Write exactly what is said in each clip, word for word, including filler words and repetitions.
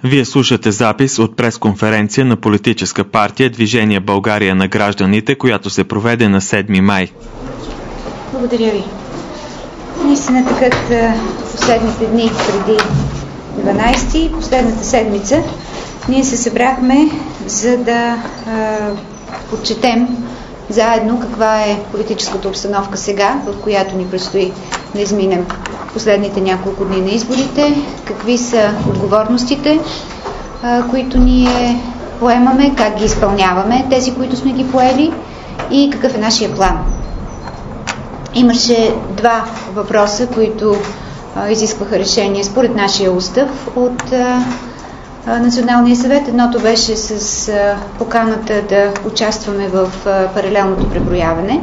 Вие слушате запис от пресконференция на политическа партия Движение България на гражданите, която се проведе на седми май. Благодаря ви. Наистина така последните дни преди дванайсети, последната седмица, ние се събрахме, за да а, отчетем заедно каква е политическата обстановка сега, в която ни предстои да изминем последните няколко дни на изборите, какви са отговорностите, а, които ние поемаме, как ги изпълняваме, тези, които сме ги поели, и какъв е нашия план. Имаше два въпроса, които а, изискваха решение според нашия устав от а, а, Националния съвет. Едното беше с а, поканата да участваме в а, паралелното преброяване.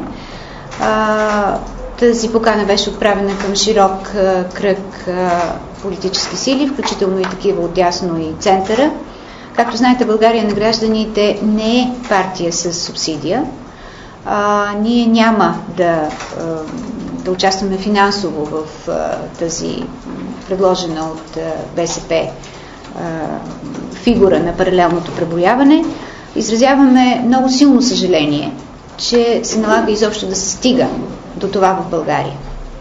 А, тази покана беше отправена към широк а, кръг а, политически сили, включително и такива от дясно и центъра. Както знаете, България на гражданите не е партия с субсидия. А, ние няма да, да участваме финансово в а, тази предложена от а, БСП а, фигура на паралелното преброяване. Изразяваме много силно съжаление, че се налага изобщо да се стига до това в България.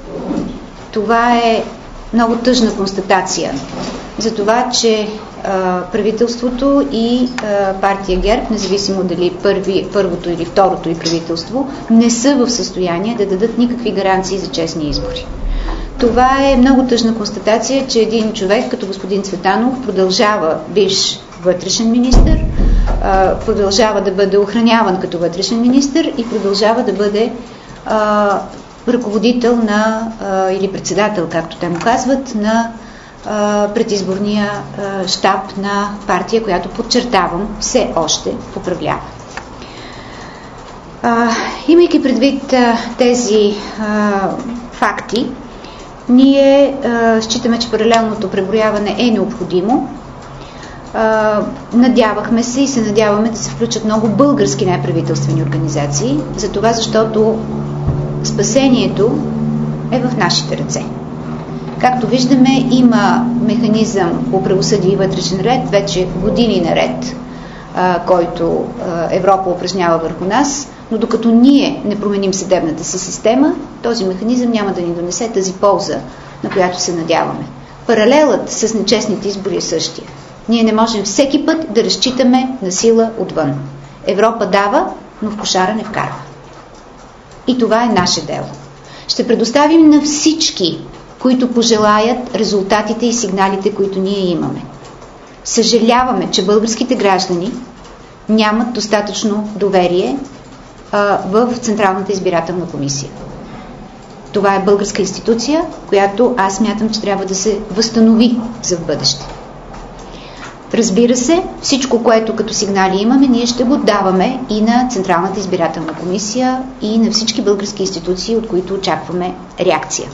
Това е много тъжна констатация за това, че а, правителството и а, партия ГЕРБ, независимо дали първи, първото или второто и правителство, не са в състояние да дадат никакви гаранции за честни избори. Това е много тъжна констатация, че един човек като господин Цветанов продължава бивш вътрешен министър, а, продължава да бъде охраняван като вътрешен министър и продължава да бъде а, ръководител на, а, или председател, както те му казват, на предизборния щаб на партия, която, подчертавам, все още управлява. А, имайки предвид а, тези а, факти, ние а, считаме, че паралелното преброяване е необходимо. А, надявахме се и се надяваме да се включат много български неправителствени организации, за това, защото спасението е в нашите ръце. Както виждаме, има механизъм по правосъдие и вътрешен ред, вече години наред, а, който а, Европа упражнява върху нас, но докато ние не променим съдебната си система, този механизъм няма да ни донесе тази полза, на която се надяваме. Паралелът с нечестните избори е същия. Ние не можем всеки път да разчитаме на сила отвън. Европа дава, но в кошара не вкарва. И това е наше дело. Ще предоставим на всички, които пожелаят, резултатите и сигналите, които ние имаме. Съжаляваме, че българските граждани нямат достатъчно доверие а, в Централната избирателна комисия. Това е българска институция, която аз смятам, че трябва да се възстанови за в бъдеще. Разбира се, всичко, което като сигнали имаме, ние ще го даваме и на Централната избирателна комисия, и на всички български институции, от които очакваме реакция.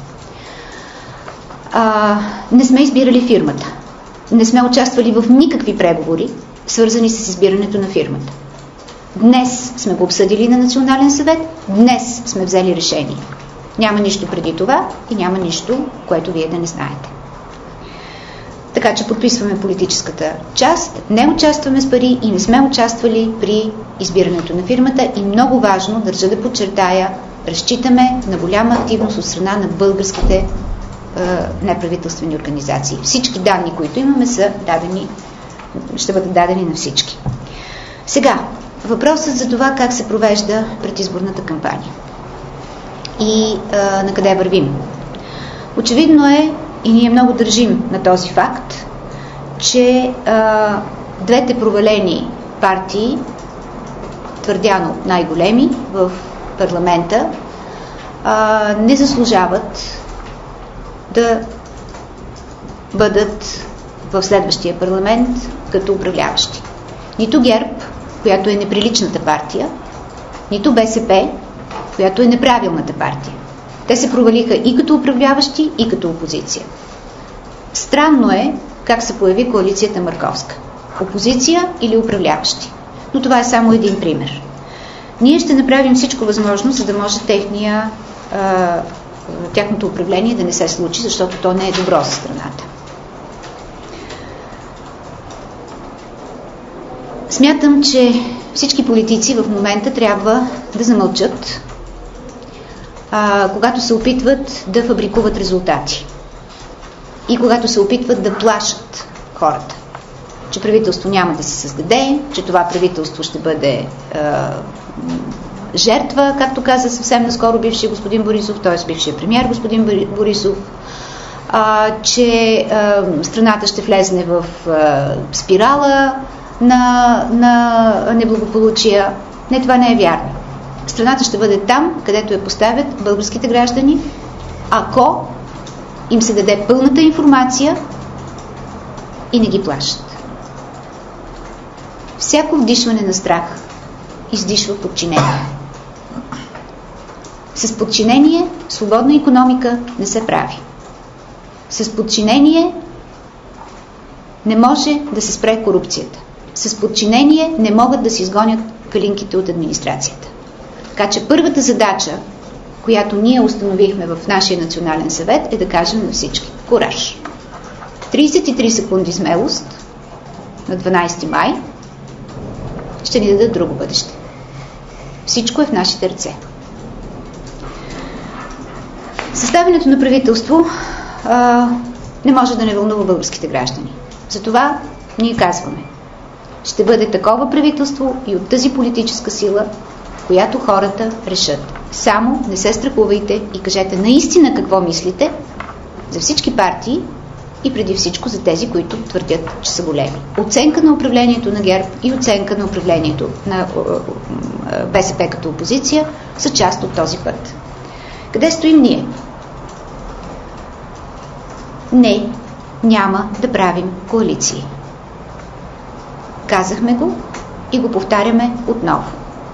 А, не сме избирали фирмата. Не сме участвали в никакви преговори, свързани с избирането на фирмата. Днес сме го обсъдили на Национален съвет, днес сме взели решение. Няма нищо преди това и няма нищо, което вие да не знаете. Така че подписваме политическата част, не участваме с пари и не сме участвали при избирането на фирмата, и много важно, държа да подчертая, разчитаме на голяма активност от страна на българските неправителствени организации. Всички данни, които имаме, са дадени, ще бъдат дадени на всички. Сега, въпросът за това как се провежда предизборната кампания и а, на къде вървим. Очевидно е, и ние много държим на този факт, че а, двете провалени партии, твърдяно най-големи в парламента, а, не заслужават да бъдат в следващия парламент като управляващи. Нито ГЕРБ, която е неприличната партия, нито БСП, която е неправилната партия. Те се провалиха и като управляващи, и като опозиция. Странно е как се появи коалицията Марковска. Опозиция или управляващи. Но това е само един пример. Ние ще направим всичко възможно, за да може техния а, тяхното управление да не се случи, защото то не е добро за страната. Смятам, че всички политици в момента трябва да замълчат, а, когато се опитват да фабрикуват резултати и когато се опитват да плашат хората, че правителство няма да се създаде, че това правителство ще бъде а, жертва, както каза съвсем наскоро бившия господин Борисов, т.е. бившия премиер господин Борисов, а, че а, страната ще влезне в а, спирала на, на неблагополучия. Не, това не е вярно. Страната ще бъде там, където я поставят българските граждани, ако им се даде пълната информация и не ги плашат. Всяко вдишване на страх издишва подчинение. С подчинение свободна икономика не се прави. С подчинение не може да се спре корупцията. С подчинение не могат да се изгонят калинките от администрацията. Така че първата задача, която ние установихме в нашия национален съвет, е да кажем на всички: кураж! тридесет и три секунди смелост на дванадесети май ще ни дадат друго бъдеще. Всичко е в нашите ръце. Съставянето на правителство а, не може да не вълнува българските граждани. Затова ние казваме: ще бъде такова правителство и от тази политическа сила, която хората решат. Само не се страхувайте и кажете наистина какво мислите за всички партии и преди всичко за тези, които твърдят, че са големи. Оценка на управлението на ГЕРБ и оценка на управлението на БСП като опозиция са част от този път. Къде стоим ние? Не, няма да правим коалиции. Казахме го и го повтаряме отново.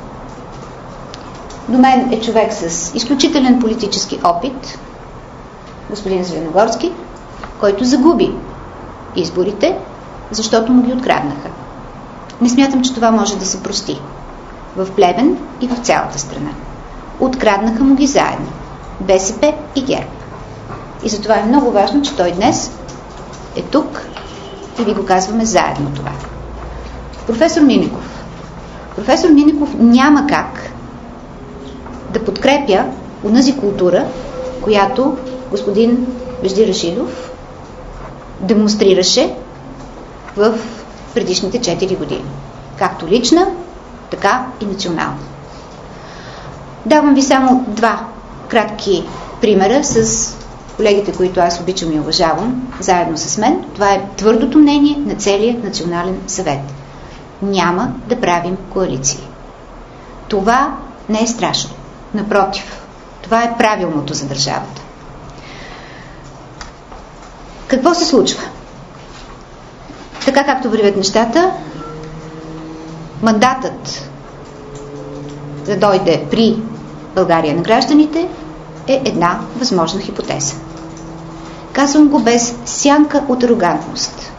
До мен е човек с изключителен политически опит, господин Зеленогорски, който загуби изборите, защото му ги откраднаха. Не смятам, че това може да се прости. В Плевен и в цялата страна. Откраднаха му ги заедно. БСП и ГЕРБ. И затова е много важно, че той днес е тук и ви го казваме заедно това. Професор Минеков. Професор Минеков няма как да подкрепя онази култура, която господин Вежди Рашидов демонстрираше в предишните четири години. Както лична, така и национална. Давам ви само два кратки примера с колегите, които аз обичам и уважавам, заедно с мен. Това е твърдото мнение на целия национален съвет. Няма да правим коалиции. Това не е страшно. Напротив, това е правилното за държавата. Какво се случва? Така както вървят нещата, мандатът да дойде при България на гражданите е една възможна хипотеза. Казвам го без сянка от арогантност.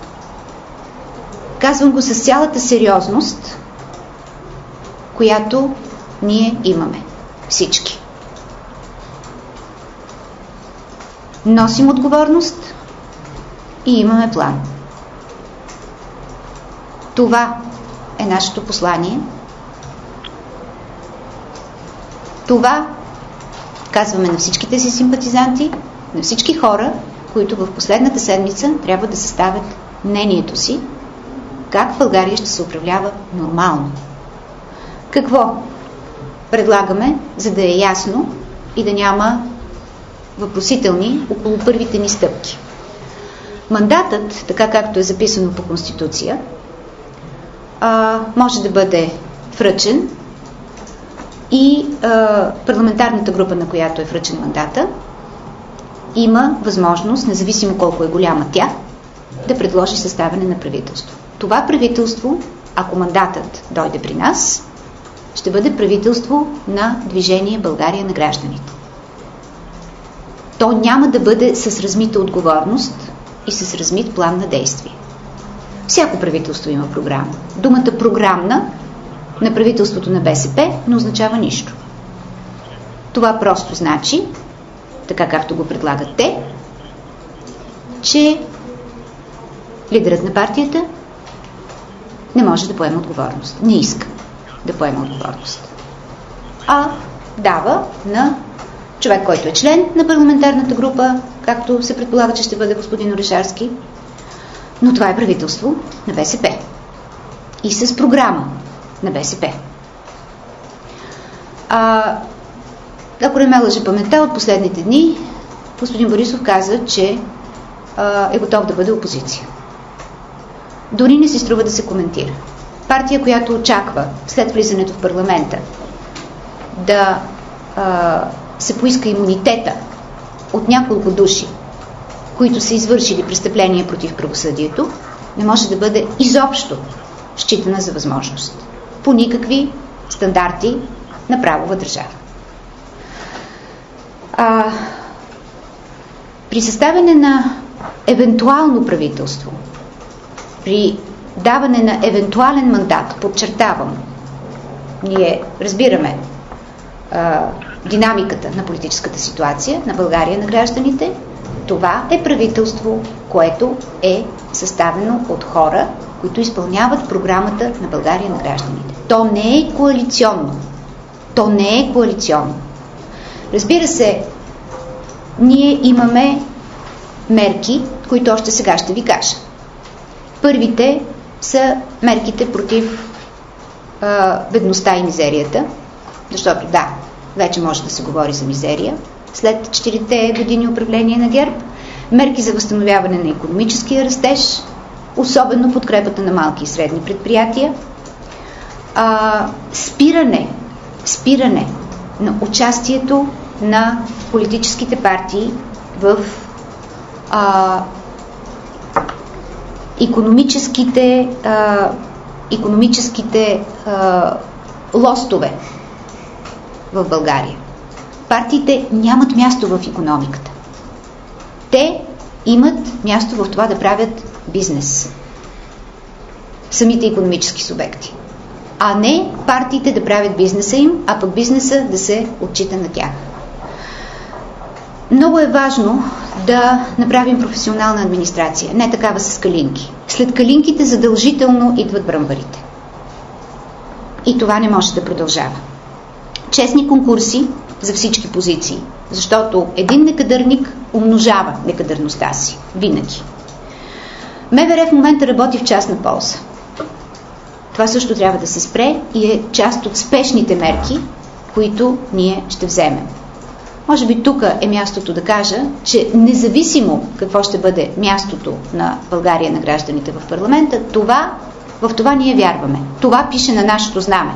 Казвам го с цялата сериозност, която ние имаме. Всички. Носим отговорност и имаме план. Това е нашето послание. Това казваме на всичките си симпатизанти, на всички хора, които в последната седмица трябва да съставят мнението си как в България ще се управлява нормално. Какво предлагаме, за да е ясно и да няма въпросителни около първите ни стъпки? Мандатът, така както е записано по Конституция, може да бъде връчен и парламентарната група, на която е връчен мандата, има възможност, независимо колко е голяма тя, да предложи съставяне на правителство. Това правителство, ако мандатът дойде при нас, ще бъде правителство на Движение България на гражданите. То няма да бъде с размита отговорност и с размит план на действие. Всяко правителство има програма. Думата програмна на правителството на БСП не означава нищо. Това просто значи, така както го предлагат те, че лидерът на партията не може да поема отговорност. Не иска да поема отговорност. А дава на човек, който е член на парламентарната група, както се предполага, че ще бъде господин Орешарски, но това е правителство на БСП. И с програма на БСП. А, ако не ме лъже паметта, от последните дни господин Борисов каза, че а, е готов да бъде опозиция. Дори не се струва да се коментира. Партия, която очаква след влизането в парламента да а, се поиска имунитета от няколко души, които са извършили престъпления против правосъдието, не може да бъде изобщо считана за възможност. По никакви стандарти на правова държава. А, при съставяне на евентуално правителство, при даване на евентуален мандат, подчертавам, ние разбираме а, динамиката на политическата ситуация на България, на гражданите, това е правителство, което е съставено от хора, които изпълняват програмата на България, на гражданите. То не е коалиционно. То не е коалиционно. Разбира се, ние имаме мерки, които още сега ще ви кажа. Първите са мерките против а, бедността и мизерията, защото да, вече може да се говори за мизерия след четирите години управление на ГЕРБ, мерки за възстановяване на икономическия растеж, особено подкрепата на малки и средни предприятия, а, спиране, спиране на участието на политическите партии в а, икономическите, а, икономическите а, лостове в България. Партиите нямат място в икономиката. Те имат място в това да правят бизнес. Самите икономически субекти. А не партиите да правят бизнеса им, а пък бизнеса да се отчита на тях. Много е важно да направим професионална администрация, не такава с калинки. След калинките задължително идват бръмбарите. И това не може да продължава. Честни конкурси за всички позиции, защото един некадърник умножава некадърността си. Винаги. МВР в момента работи в частна полза. Това също трябва да се спре и е част от спешните мерки, които ние ще вземем. Може би тук е мястото да кажа, че независимо какво ще бъде мястото на България, на гражданите в парламента, това, в това ние вярваме. Това пише на нашето знаме.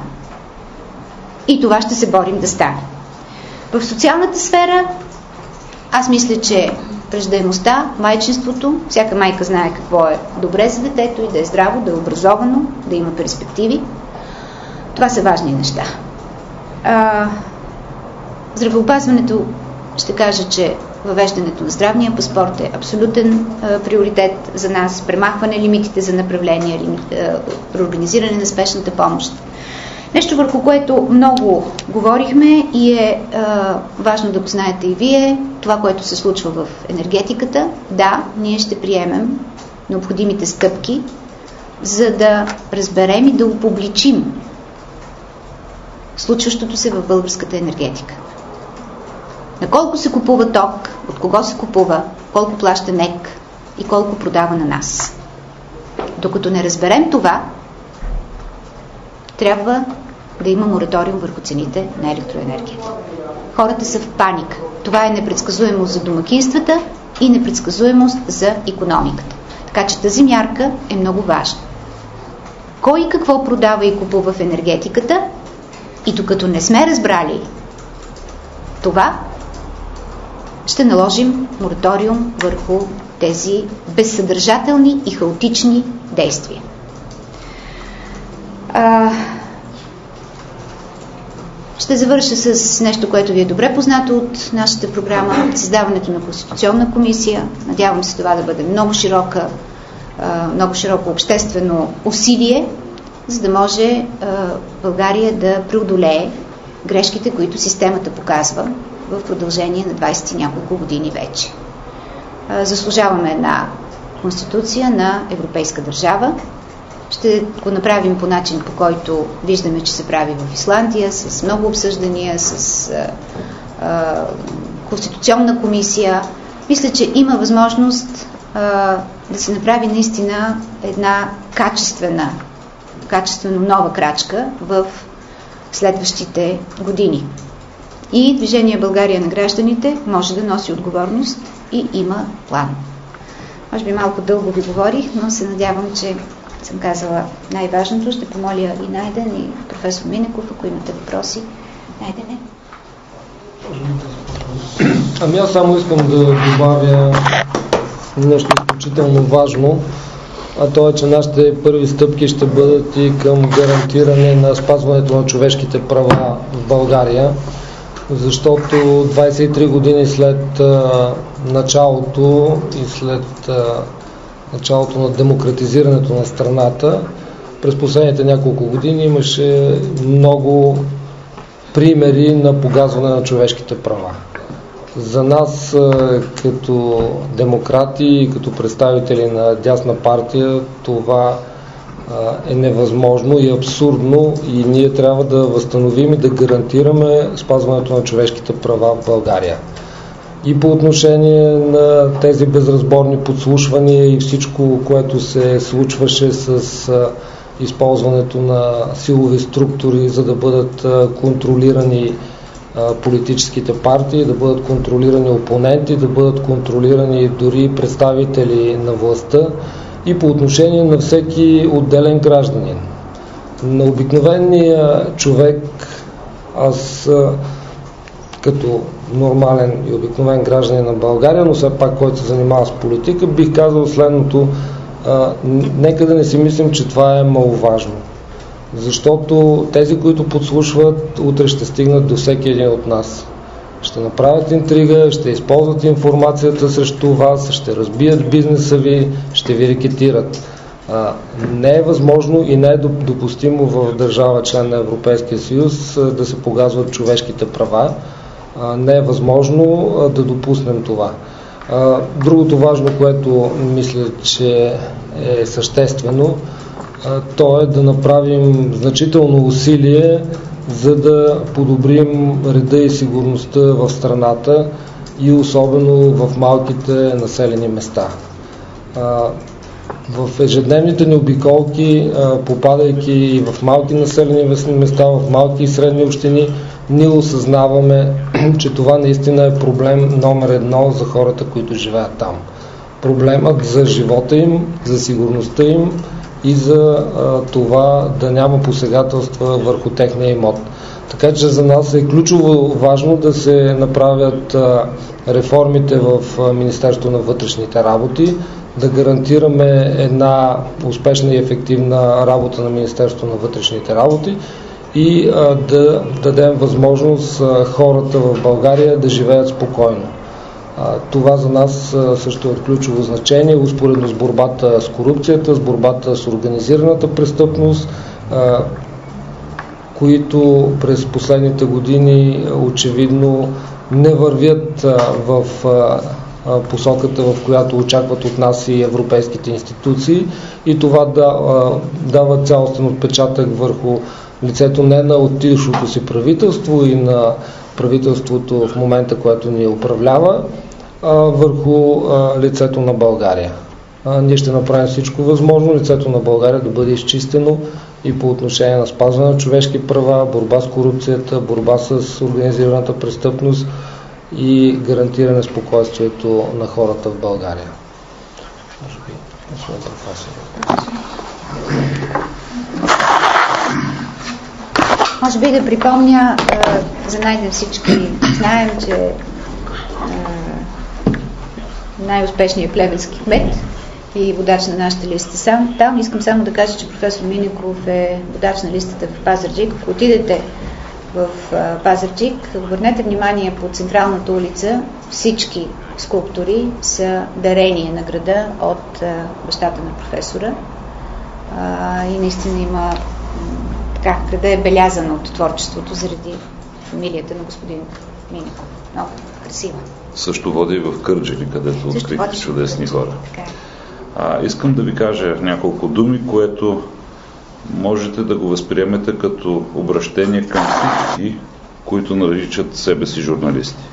И това ще се борим да стане. В социалната сфера аз мисля, че раждаемостта, майчинството, всяка майка знае какво е добре за детето и да е здраво, да е образовано, да има перспективи. Това са важни неща. А, здравеопазването, ще кажа, че въвеждането на здравния паспорт е абсолютен а, приоритет за нас, премахване лимитите за направление, лимит, а, организиране на спешната помощ. Нещо, върху което много говорихме и е а, важно да го знаете и вие, това, което се случва в енергетиката. Да, ние ще приемем необходимите стъпки, за да разберем и да опубличим случващото се в българската енергетика. На колко се купува ток, от кого се купува, колко плаща НЕК и колко продава на нас. Докато не разберем това, трябва да има мораториум върху цените на електроенергията. Хората са в паника. Това е непредсказуемост за домакинствата и непредсказуемост за икономиката. Така че тази мярка е много важна. Кой какво продава и купува в енергетиката и докато не сме разбрали това, ще наложим мораториум върху тези безсъдържателни и хаотични действия. А, ще завърша с нещо, което ви е добре познато от нашата програма, създаването на Конституционна комисия. Надявам се това да бъде много широка, много широко обществено усилие, за да може България да преодолее грешките, които системата показва в продължение на двайсет и няколко години вече. Заслужаваме една конституция на европейска държава, Ще го направим по начин, по който виждаме, че се прави в Исландия, с много обсъждания, с а, а, конституционна комисия. Мисля, че има възможност а, да се направи наистина една качествена, качествено нова крачка в следващите години. И Движение България на гражданите може да носи отговорност и има план. Може би малко дълго ви говорих, но се надявам, че съм казала най-важното. Ще помоля и Найден, и професор Минеков, ако имате въпроси. Найдене? Ами аз само искам да добавя нещо изключително важно, а то е, че нашите първи стъпки ще бъдат и към гарантиране на спазването на човешките права в България, защото двадесет и три години след а, началото и след а, началото на демократизирането на страната, през последните няколко години имаше много примери на погазване на човешките права. За нас като демократи и като представители на дясна партия това е невъзможно и абсурдно и ние трябва да възстановим и да гарантираме спазването на човешките права в България. И по отношение на тези безразборни подслушвания и всичко, което се случваше с използването на силови структури, за да бъдат контролирани политическите партии, да бъдат контролирани опоненти, да бъдат контролирани дори представители на властта и по отношение на всеки отделен гражданин. На обикновения човек, аз като нормален и обикновен гражданин на България, но все пак който се занимава с политика, бих казал следното: а, нека да не си мислим, че това е маловажно. Защото тези, които подслушват, утре ще стигнат до всеки един от нас. Ще направят интрига, ще използват информацията срещу вас, ще разбият бизнеса ви, ще ви рекетират. А, не е възможно и не е допустимо в държава, член на Европейския съюз, да се погазват човешките права. А, не е възможно а, да допуснем това. А, другото важно, което мисля, че е съществено, то е да направим значително усилие, за да подобрим реда и сигурността в страната и особено в малките населени места. В ежедневните ни обиколки, попадайки и в малки населени места, в малки и средни общини, ние осъзнаваме, че това наистина е проблем номер едно за хората, които живеят там. Проблемът за живота им, за сигурността им и за а, това да няма посегателства върху техния имот. Така че за нас е ключово важно да се направят а, реформите в а, Министерството на вътрешните работи, да гарантираме една успешна и ефективна работа на Министерството на вътрешните работи и а, да дадем възможност а, хората в България да живеят спокойно. Това за нас също е от ключово значение, успоредно с борбата с корупцията, с борбата с организираната престъпност, които през последните години очевидно не вървят в посоката, в която очакват от нас и европейските институции, и това да, дава цялостен отпечатък върху лицето не на отидващото си правителство и на правителството в момента, което ни управлява, а, върху а, лицето на България. А, ние ще направим всичко възможно лицето на България да бъде изчистено и по отношение на спазване на човешки права, борба с корупцията, борба с организираната престъпност и гарантиране спокойствието на хората в България. Може би, Може би да припомня, за Найден всички знаем, че най-успешният плевенски кмет и водач на нашата листа сам. Там искам само да кажа, че професор Минеков е водач на листата в Пазарджик. Ако отидете в Пазарджик, обърнете внимание по централната улица, всички скулптури са дарение на града от бащата на професора. И наистина има така, града е белязан от творчеството заради фамилията на господин Минеков. Много красива. Също води и в Кърджали, където открихте чудесни хора. А, искам да ви кажа няколко думи, което можете да го възприемете като обращение към всички, които наричат себе си журналисти.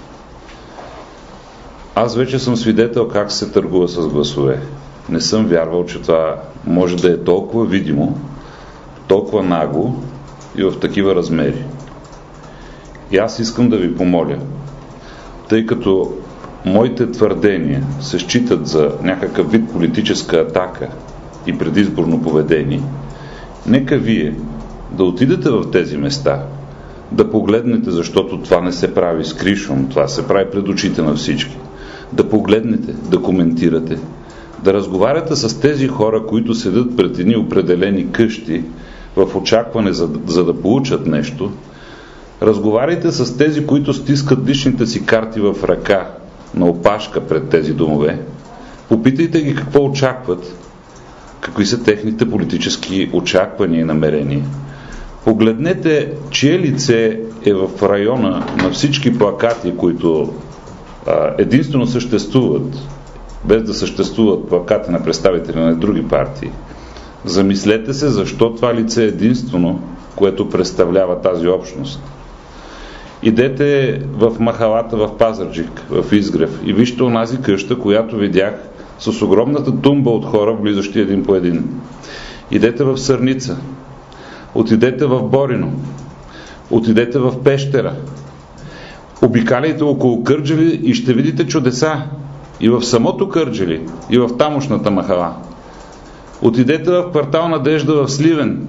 Аз вече съм свидетел как се търгува с гласове. Не съм вярвал, че това може да е толкова видимо, толкова нагло и в такива размери. И аз искам да ви помоля, тъй като моите твърдения се считат за някакъв вид политическа атака и предизборно поведение, нека вие да отидете в тези места, да погледнете, защото това не се прави с кришом, това се прави пред очите на всички. Да погледнете, да коментирате, да разговаряте с тези хора, които седят пред едни определени къщи в очакване за, за да получат нещо. Разговаряйте с тези, които стискат личните си карти в ръка на опашка пред тези домове. Попитайте ги какво очакват, какви са техните политически очаквания и намерения. Погледнете, чие лице е в района на всички плакати, които а, единствено съществуват, без да съществуват плакати на представители на други партии. Замислете се, защо това лице е единствено, което представлява тази общност. Идете в махалата в Пазарджик, в Изгрев, и вижте онази къща, която видях с огромната тумба от хора, влизащи един по един. Идете в Сърница, отидете в Борино, отидете в Пещера, обикаляйте около Кърджали и ще видите чудеса и в самото Кърджали, и в тамошната махала. Отидете в квартал Надежда в Сливен.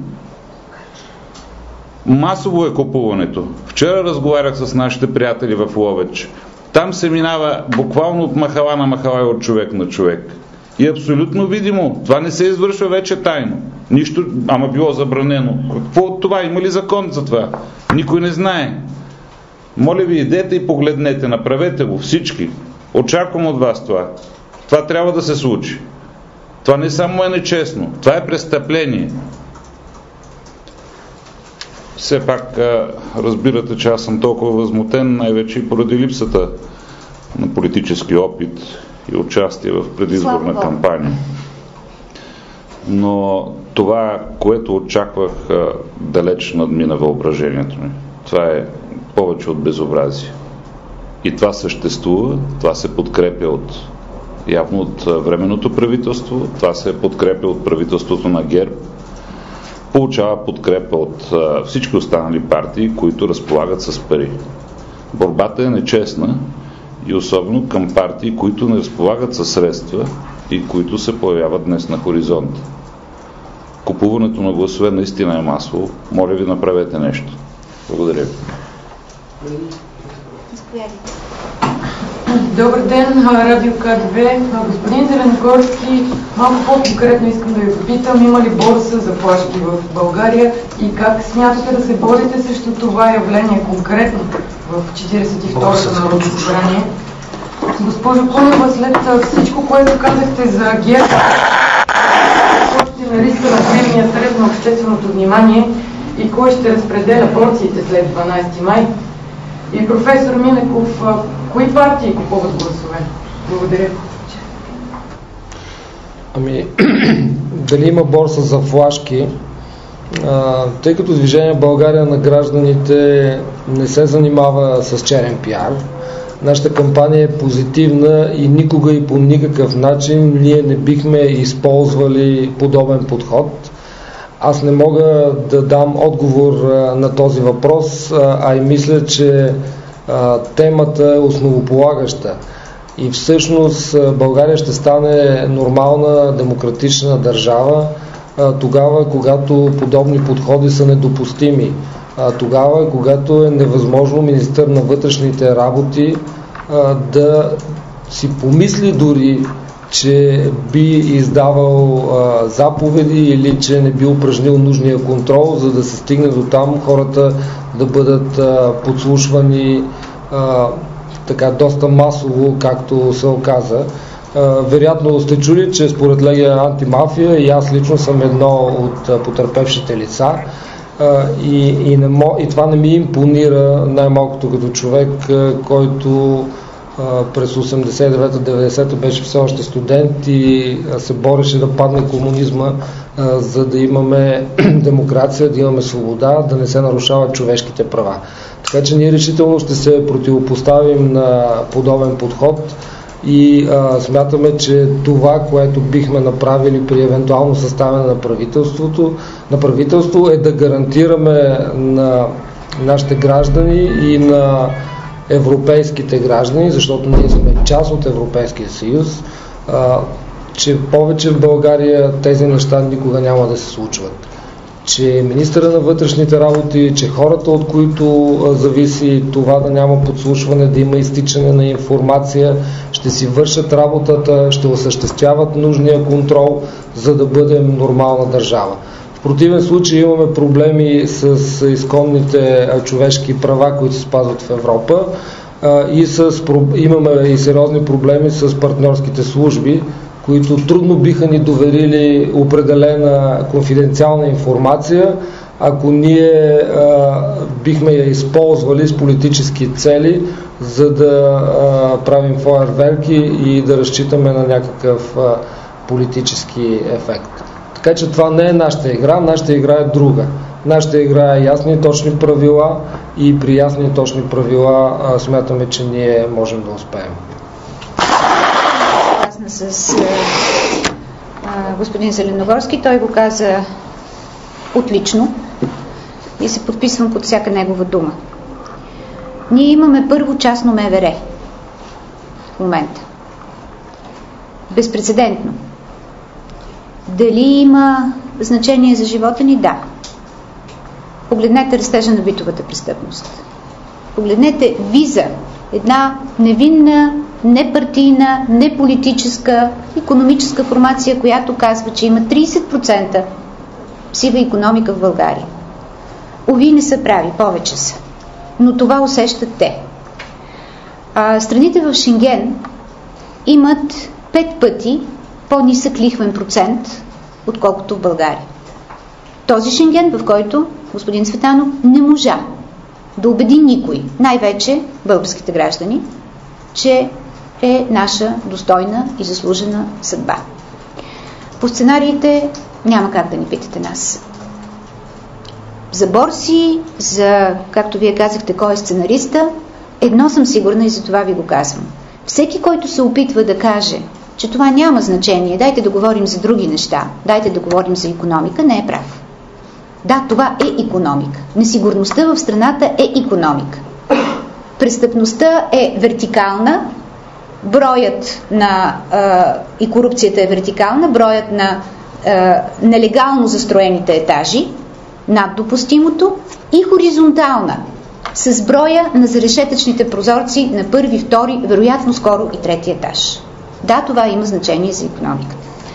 Масово е купуването. Вчера разговарях с нашите приятели в Ловеч. Там се минава буквално от махала на махала и от човек на човек. И абсолютно видимо. Това не се извършва вече тайно. Нищо, ама било забранено. Какво от това? Има ли закон за това? Никой не знае. Моля ви, идете и погледнете. Направете го всички. Очаквам от вас това. Това трябва да се случи. Това не само е нечестно. Това е престъпление. Все пак разбирате, че аз съм толкова възмутен, най-вече и поради липсата на политически опит и участие в предизборна кампания. Но това, което очаквах, далеч надмина въображението ми. Това е повече от безобразие. И това съществува, това се подкрепя от явно от временното правителство, това се подкрепя от правителството на ГЕРБ, получава подкрепа от а, всички останали партии, които разполагат с пари. Борбата е нечестна и особено към партии, които не разполагат със средства и които се появяват днес на хоризонта. Купуването на гласове наистина е масово. Моля ви, направете нещо. Благодаря ви. Добър ден, Радио КГБ. Господин Зеленогорски, малко по-конкретно искам да ви попитам, има ли борса за флашки в България и как смятате да се борите срещу това явление конкретно в четиридесет и второто Народно събрание? Госпожо Кунева, след всичко, което казахте за ГЕРБ, сложите на риска на дневния ред на общественото внимание и кой ще разпределя порциите след дванадесети май? И професор Минеков, кои партии купуват гласове? Благодаря. Ами, дали има борса за флашки? А, тъй като Движение България на гражданите не се занимава с черен пиар, нашата кампания е позитивна и никога и по никакъв начин ние не бихме използвали подобен подход. Аз не мога да дам отговор а, на този въпрос, а, а и мисля, че а, темата е основополагаща. И всъщност България ще стане нормална, демократична държава а, тогава, когато подобни подходи са недопустими. А, тогава, когато е невъзможно министър на вътрешните работи а, да си помисли дори, че би издавал а, заповеди или че не би упражнил нужния контрол, за да се стигне до там хората да бъдат а, подслушвани а, така доста масово, както се оказа. А, вероятно сте чули, че според Легия антимафия и аз лично съм едно от а, потърпевшите лица а, и, и, не мо, и това не ми импонира най-малкото като човек, а, който през осемдесет и девета деветдесета беше все още студент и се бореше да падне комунизма за да имаме демокрация, да имаме свобода, да не се нарушават човешките права. Така че ние решително ще се противопоставим на подобен подход и а, смятаме, че това, което бихме направили при евентуално съставяне на правителството, на правителство е да гарантираме на нашите граждани и на европейските граждани, защото ние сме част от Европейския съюз, а, че повече в България тези неща никога няма да се случват. Че министъра на вътрешните работи, че хората, от които зависи това да няма подслушване, да има изтичане на информация, ще си вършат работата, ще осъществяват нужния контрол, за да бъдем нормална държава. В противен случай имаме проблеми с изконните човешки права, които се спазват в Европа, и с, имаме и сериозни проблеми с партньорските служби, които трудно биха ни доверили определена конфиденциална информация, ако ние а, бихме я използвали с политически цели, за да а, правим фойерверки и да разчитаме на някакъв а, политически ефект. Така че това не е нашата игра, нашата игра е друга. Нашата игра е ясни и точни правила и при ясни и точни правила а, смятаме, че ние можем да успеем. С а, господин Зеленогорски. Той го каза отлично и се подписвам под всяка негова дума. Ние имаме първо частно МВР в момента. Безпрецедентно. Дали има значение за живота ни? Да. Погледнете растежа на битовата престъпност. Погледнете Виза, една невинна, непартийна, неполитическа, икономическа формация, която казва, че има трийсет процента сива икономика в България. Ови не са прави, повече са. Но това усещат те. А, страните в Шенген имат пет пъти по-нисък лихвен процент, отколкото в България. Този Шенген, в който господин Цветанов не можа да убеди никой, най-вече българските граждани, че е наша достойна и заслужена съдба. По сценариите няма как да ни питате нас. За Борси, за, както вие казахте, кой е сценариста, едно съм сигурна и за това ви го казвам. Всеки, който се опитва да каже, че това няма значение, дайте да говорим за други неща, дайте да говорим за икономика, не е прав. Да, това е икономика. Несигурността в страната е икономика. Престъпността е вертикална, броят на а, и корупцията е вертикална, броят на а, нелегално застроените етажи над допустимото и хоризонтална, с броя на зарешетъчните прозорци на първи, втори, вероятно скоро и трети етаж. Да, това има значение за икономиката.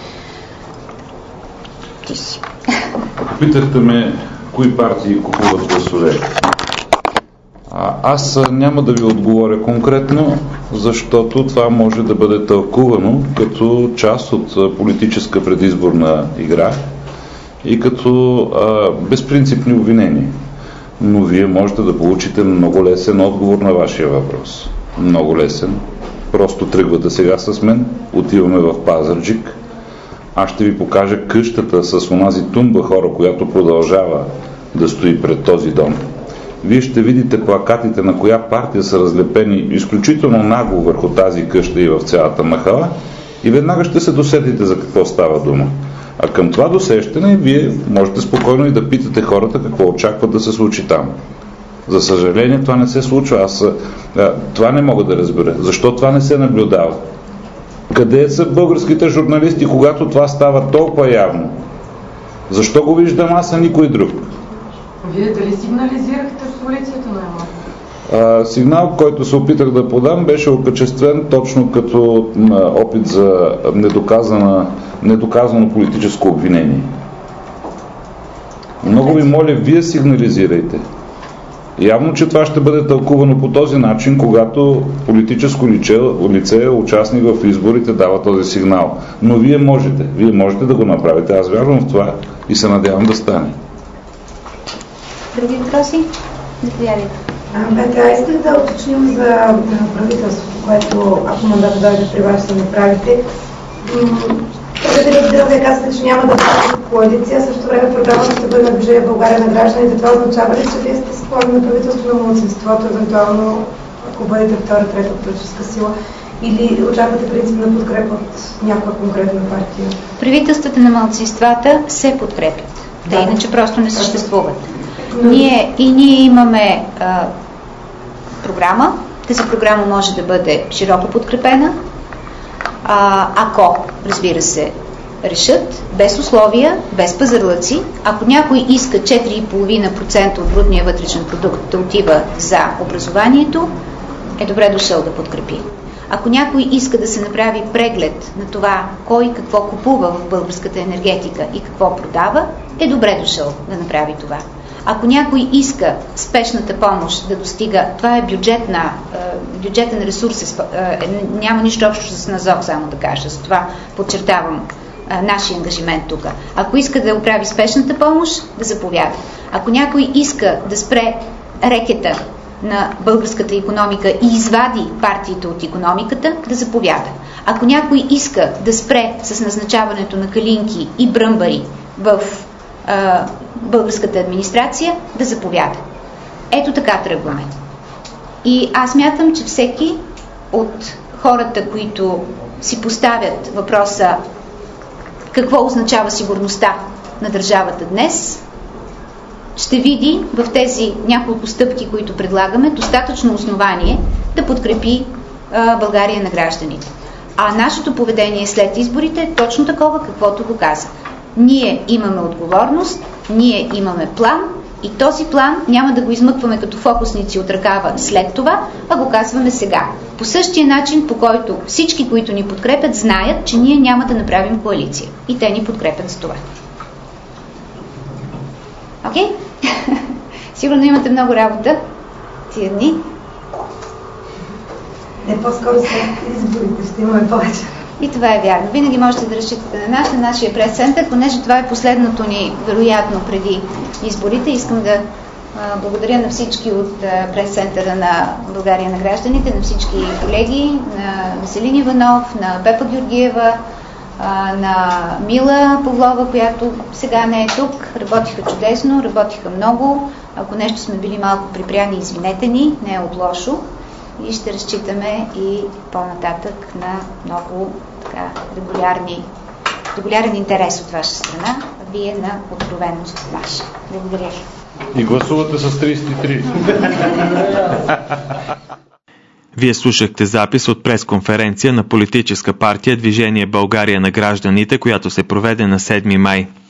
Ти си. Питахте ме кои партии купуват гласове. А, аз няма да ви отговоря конкретно, защото това може да бъде тълкувано като част от политическа предизборна игра и като а, безпринципни обвинения. Но вие можете да получите много лесен отговор на вашия въпрос. Много лесен. Просто тръгвате сега с мен, отиваме в Пазарджик. Аз ще ви покажа къщата с онази тумба хора, която продължава да стои пред този дом. Вие ще видите плакатите на коя партия са разлепени изключително нагло върху тази къща и в цялата махала и веднага ще се досетите за какво става дума. А към това досещане вие можете спокойно и да питате хората какво очакват да се случи там. За съжаление това не се случва. Аз а, това не мога да разбера. Защо това не се наблюдава? Къде са българските журналисти, когато това става толкова явно? Защо го виждам аз, а никой друг? Вие дали сигнализирахте в полицията на Сигнал, който се опитах да подам, беше окачествен точно като а, опит за недоказана, недоказано политическо обвинение. Много ви моля, вие сигнализирайте. Явно, че това ще бъде тълкувано по този начин, когато политическо лице, лице участник в изборите дава този сигнал. Но вие можете. Вие можете да го направите. Аз вярвам в това и се надявам да стане. Други въпроси? Заповядайте. Петра, исках да уточним за правителството, което, ако мандата дойде при вас, да направите. Вие казахте, че няма да коалиция, също време програмата ще бъде на Движение България на гражданите. Това означава ли, че вие сте склонни на правителство на малцинството, евентуално ако бъдете втора, трета политическа сила, или очаквате принцип на подкрепа от някаква конкретна партия? Правителствата на малцинствата се подкрепят. Те да. Иначе просто не съществуват. Но... Ние, и ние имаме а, програма. Тази програма може да бъде широко подкрепена, а, ако, разбира се, решат, без условия, без пазарлъци. Ако някой иска четири цяло и пет процента от брутния вътрешен продукт да отива за образованието, е добре дошъл да подкрепи. Ако някой иска да се направи преглед на това кой какво купува в българската енергетика и какво продава, е добре дошъл да направи това. Ако някой иска спешната помощ да достига, това е бюджетна, бюджетен ресурс, няма нищо общо с НАЗОК, само да кажа, за това подчертавам нашия ангажимент тук. Ако иска да оправи спешната помощ, да заповяда. Ако някой иска да спре рекета на българската икономика и извади партиите от икономиката, да заповяда. Ако някой иска да спре с назначаването на калинки и бръмбари в а, българската администрация, да заповяда. Ето така тръгваме. И аз мятам, че всеки от хората, които си поставят въпроса какво означава сигурността на държавата днес, ще види в тези няколко стъпки, които предлагаме, достатъчно основание да подкрепи а, България на гражданите. А нашето поведение след изборите е точно такова, каквото го каза. Ние имаме отговорност, ние имаме план и този план няма да го измъкваме като фокусници от ръкава след това, а го казваме сега. По същия начин, по който всички, които ни подкрепят, знаят, че ние няма да направим коалиция. И те ни подкрепят за това. Окей? Okay? Сигурно имате много работа тия дни. Не, по-скоро след изборите ще имаме повече. И това е вярно. Винаги можете да разчитате на нас, на нашия прес-център, понеже това е последното ни, вероятно, преди изборите. Искам да а, благодаря на всички от а, прес-центъра на България на гражданите, на всички колеги, на Веселин Иванов, на Пепа Георгиева, а, на Мила Павлова, която сега не е тук. Работиха чудесно, работиха много. Ако нещо сме били малко припряни, извинете ни, не е от лошо. И ще разчитаме и по-нататък на много така регулярни, регулярен интерес от ваша страна, а вие на откровеност ваша. Благодаря ви. И гласувате с тридесет и три. Вие слушахте запис от пресконференция на политическа партия Движение България на гражданите, която се проведе на седми май.